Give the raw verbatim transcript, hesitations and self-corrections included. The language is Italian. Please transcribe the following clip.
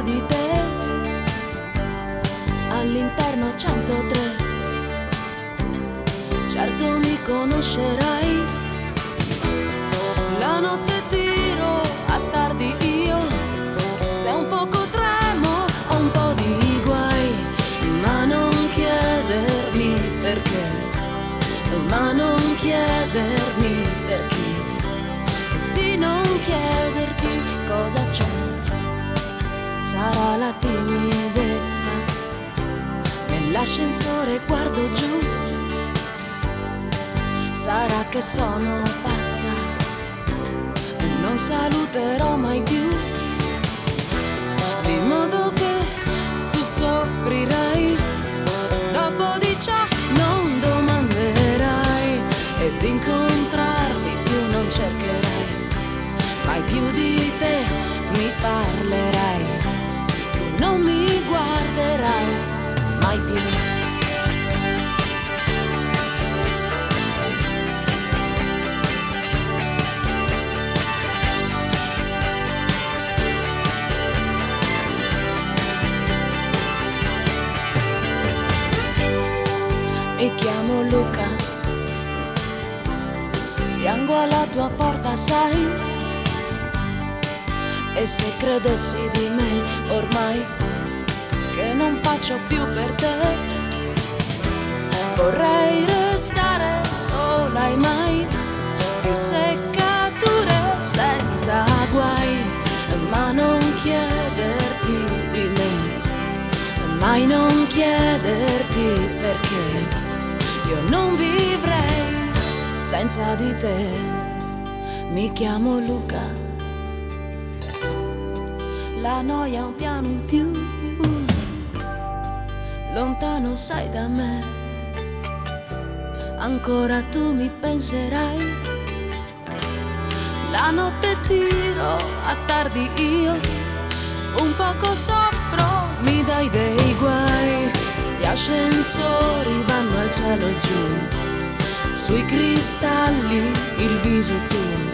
di te all'interno centotré. Certo mi conoscerai, la notte tiro a tardi io, se un poco tremo ho un po' di guai, ma non chiedermi perché, ma non chiedermi perché, sì, non chiederti cosa c'è. Sarà la timidezza, nell'ascensore guardo giù, sarà che sono pazza e non saluterò mai più, di modo che tu soffrirai, dopo di ciò non domanderai ed incontrarmi più non cercherai, mai più di te mi parlerai, tu non mi guarderai mai più. Mi chiamo Luca, piango alla tua porta, sai, e se credessi di me ormai che non faccio più per te, vorrei restare sola e mai più seccature senza guai, ma non chiederti di me, mai non chiederti perché io non vivrei senza di te. Mi chiamo Luca, la noia è un piano in più, lontano sai da me, ancora tu mi penserai, la notte tiro a tardi io, un poco soffro, mi dai dei guai, gli ascensori vanno al cielo e giù, sui cristalli il viso tu.